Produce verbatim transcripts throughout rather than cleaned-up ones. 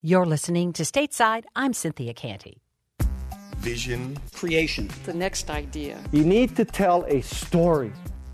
You're listening to Stateside. I'm Cynthia Canty. Vision. Creation. The next idea. You need to tell a story.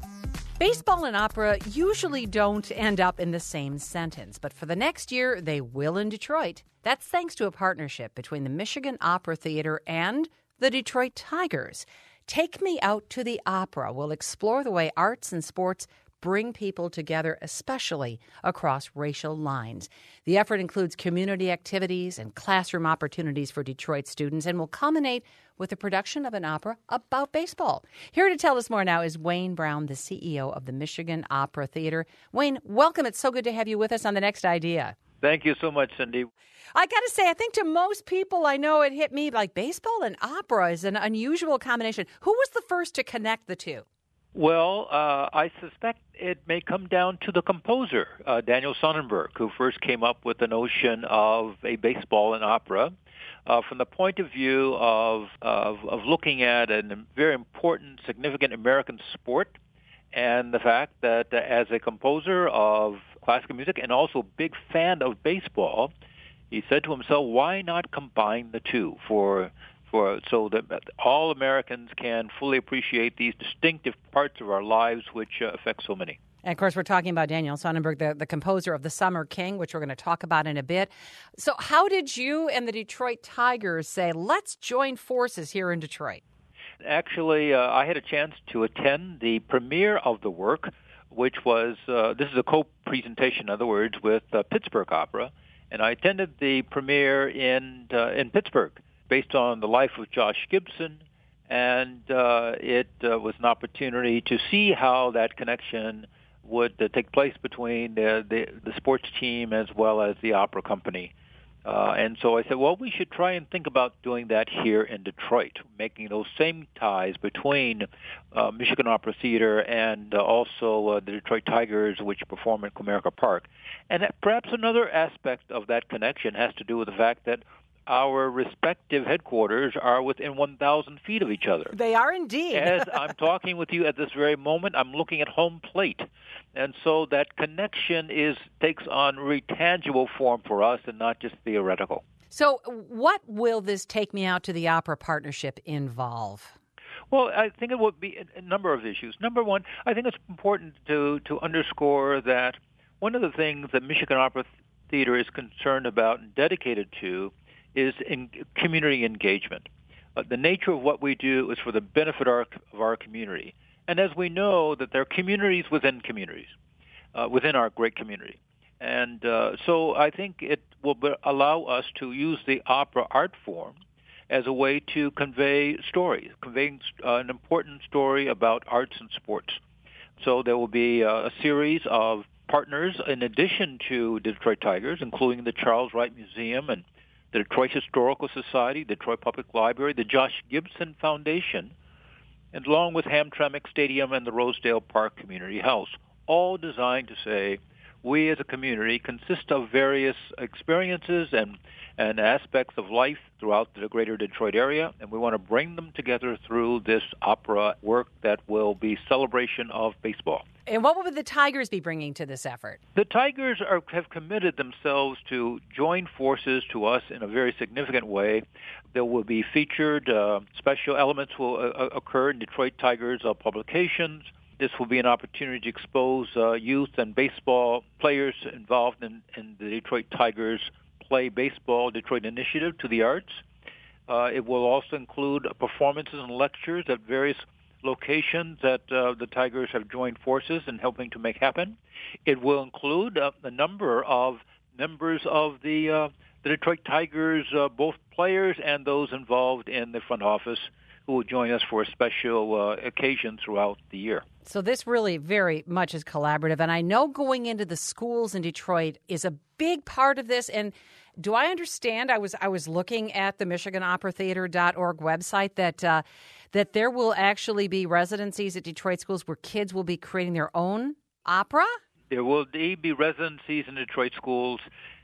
Baseball and opera usually don't end up in the same sentence, but for the next year, they will in Detroit. That's thanks to a partnership between the Michigan Opera Theater and the Detroit Tigers. Take Me Out to the Opera will explore the way arts and sports bring people together, especially across racial lines. The effort includes community activities and classroom opportunities for Detroit students and will culminate with the production of an opera about baseball. Here to tell us more now is Wayne Brown, the C E O of the Michigan Opera Theater. Wayne, welcome. It's so good to have you with us on The Next Idea. Thank you so much, Cindy. I got to say, I think to most people, I know it hit me like baseball and opera is an unusual combination. Who was the first to connect the two? Well, uh, I suspect it may come down to the composer, uh, Daniel Sonnenberg, who first came up with the notion of a baseball and opera uh, from the point of view of, of, of looking at a very important, significant American sport, and the fact that uh, as a composer of classical music and also big fan of baseball, he said to himself, why not combine the two for For, so that all Americans can fully appreciate these distinctive parts of our lives which uh, affect so many. And, of course, we're talking about Daniel Sonnenberg, the, the composer of The Summer King, which we're going to talk about in a bit. So how did you and the Detroit Tigers say, let's join forces here in Detroit? Actually, uh, I had a chance to attend the premiere of the work, which was, uh, this is a co-presentation, in other words, with uh, Pittsburgh Opera. And I attended the premiere in uh, in Pittsburgh, based on the life of Josh Gibson, and uh, it uh, was an opportunity to see how that connection would uh, take place between the, the, the sports team as well as the opera company. Uh, and so I said, well, we should try and think about doing that here in Detroit, making those same ties between uh, Michigan Opera Theater and uh, also uh, the Detroit Tigers, which perform at Comerica Park. And perhaps another aspect of that connection has to do with the fact that our respective headquarters are within one thousand feet of each other. They are indeed. As I'm talking with you at this very moment, I'm looking at home plate. And so that connection is takes on really tangible form for us and not just theoretical. So what will this Take Me Out to the Opera partnership involve? Well, I think it would be a number of issues. Number one, I think it's important to, to underscore that one of the things that Michigan Opera Theater is concerned about and dedicated to is in community engagement. Uh, the nature of what we do is for the benefit of our, of our community. And as we know, that there are communities within communities, uh, within our great community. And uh, so I think it will be, allow us to use the opera art form as a way to convey stories, conveying uh, an important story about arts and sports. So there will be uh, a series of partners in addition to the Detroit Tigers, including the Charles Wright Museum and the Detroit Historical Society, the Detroit Public Library, the Josh Gibson Foundation, and along with Hamtramck Stadium and the Rosedale Park Community House, all designed to say we as a community consist of various experiences and, and aspects of life throughout the greater Detroit area, and we want to bring them together through this opera work that will be celebration of baseball. And what would the Tigers be bringing to this effort? The Tigers are, have committed themselves to join forces to us in a very significant way. There will be featured uh, special elements will uh, occur in Detroit Tigers uh, publications. This will be an opportunity to expose uh, youth and baseball players involved in, in the Detroit Tigers Play Baseball Detroit Initiative to the arts. Uh, it will also include performances and lectures at various locations that uh, the Tigers have joined forces in helping to make happen. It will include uh, a number of members of the, uh, the Detroit Tigers, uh, both players and those involved in the front office, who will join us for a special uh, occasion throughout the year. So this really very much is collaborative. And I know going into the schools in Detroit is a big part of this. And do I understand, I was I was looking at the Michigan Opera Theater dot org website, that uh, that there will actually be residencies at Detroit schools where kids will be creating their own opera? There will indeed be residencies in Detroit schools,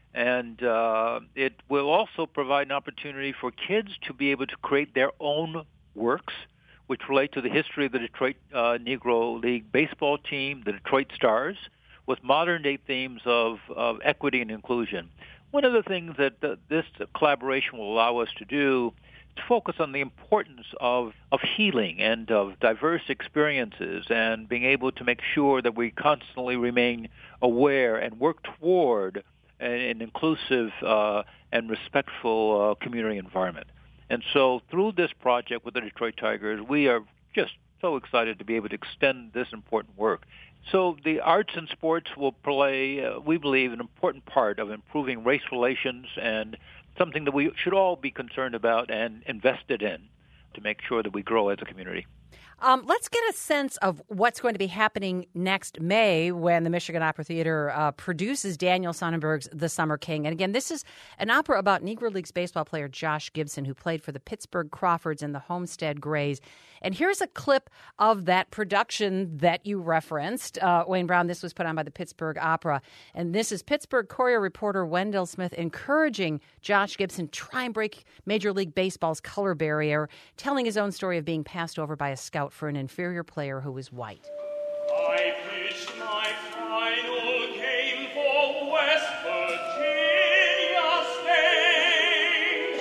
and uh, it will also provide an opportunity for kids to be able to create their own works which relate to the history of the Detroit uh, Negro League baseball team, the Detroit Stars, with modern-day themes of, of equity and inclusion. one of the things that uh, this collaboration will allow us to do is focus on the importance of, of healing and of diverse experiences and being able to make sure that we constantly remain aware and work toward an, an inclusive uh, and respectful uh, community environment. And so through this project with the Detroit Tigers, we are just so excited to be able to extend this important work. So the arts and sports will play, uh, we believe, an important part of improving race relations and something that we should all be concerned about and invested in to make sure that we grow as a community. Um, let's get a sense of what's going to be happening next May when the Michigan Opera Theater uh, produces Daniel Sonnenberg's The Summer King. And again, this is an opera about Negro Leagues baseball player Josh Gibson, who played for the Pittsburgh Crawfords and the Homestead Grays. And here's a clip of that production that you referenced. Uh, Wayne Brown, this was put on by the Pittsburgh Opera. And this is Pittsburgh Courier reporter Wendell Smith encouraging Josh Gibson to try and break Major League Baseball's color barrier, telling his own story of being passed over by a scout for an inferior player who was white. I pitched my final game for West Virginia State.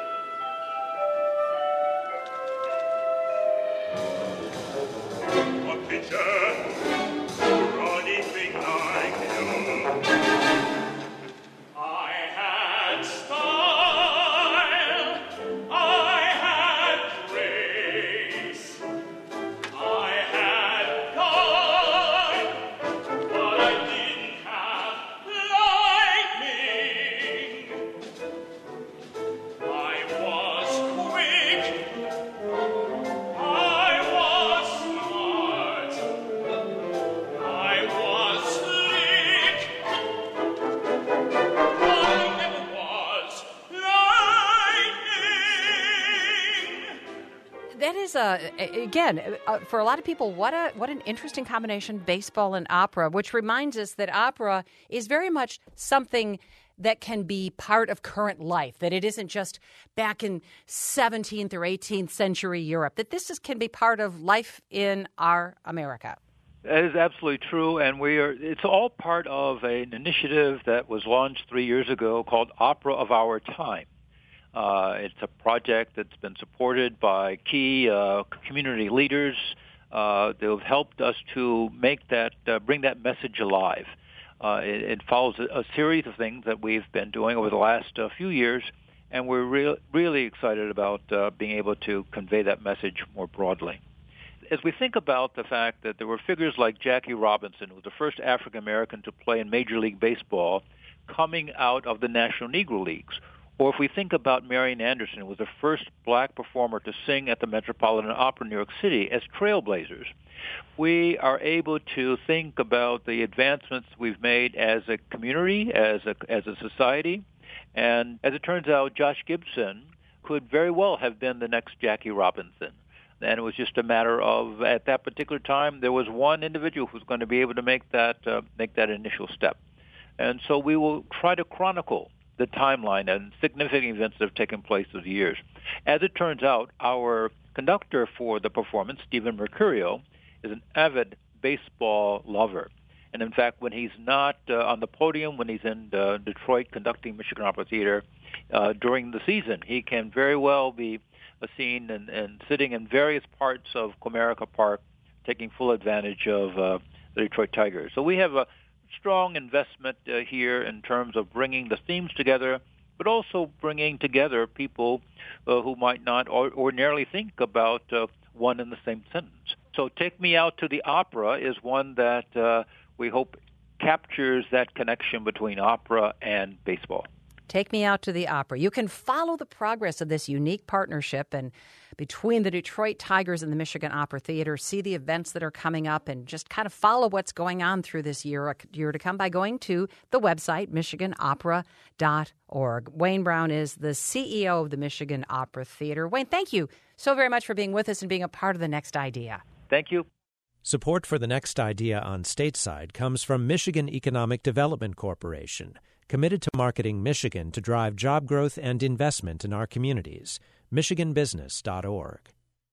A pitcher running like you. I had style. I had grace. I had God, but I didn't have lightning. I was quick. I was smart. I was slick. But I never was lightning. That is, a, again, uh, for a lot of people, what a what an interesting combination, baseball and opera, which reminds us that opera is very much something that can be part of current life, that it isn't just back in seventeenth or eighteenth century Europe, that this is, can be part of life in our America. That is absolutely true, and we are. It's all part of an initiative that was launched three years ago called Opera of Our Time. Uh, it's a project that's been supported by key uh, community leaders uh, that have helped us to make that, uh, bring that message alive. Uh, it, it follows a, a series of things that we've been doing over the last uh, few years, and we're re- really excited about uh, being able to convey that message more broadly. As we think about the fact that there were figures like Jackie Robinson, who was the first African American to play in Major League Baseball, coming out of the National Negro Leagues, or if we think about Marian Anderson, who was the first black performer to sing at the Metropolitan Opera in New York City as trailblazers, we are able to think about the advancements we've made as a community, as a, as a society. And as it turns out, Josh Gibson could very well have been the next Jackie Robinson. And it was just a matter of, at that particular time, there was one individual who was going to be able to make that uh, make that initial step. And so we will try to chronicle the timeline and significant events that have taken place through the years. As it turns out, our conductor for the performance, Stephen Mercurio, is an avid baseball lover. And in fact, when he's not uh, on the podium, when he's in uh, Detroit conducting Michigan Opera Theater uh, during the season, he can very well be seen and, and sitting in various parts of Comerica Park, taking full advantage of uh, the Detroit Tigers. So we have a strong investment uh, here in terms of bringing the themes together, but also bringing together people uh, who might not or- ordinarily think about uh, one in the same sentence. So Take Me Out to the Opera is one that uh, we hope captures that connection between opera and baseball. Take Me Out to the Opera. You can follow the progress of this unique partnership and between the Detroit Tigers and the Michigan Opera Theater, see the events that are coming up, and just kind of follow what's going on through this year, year to come by going to the website, michigan opera dot org. Wayne Brown is the C E O of the Michigan Opera Theater. Wayne, thank you so very much for being with us and being a part of The Next Idea. Thank you. Support for The Next Idea on Stateside comes from Michigan Economic Development Corporation, committed to marketing Michigan to drive job growth and investment in our communities. michigan business dot org.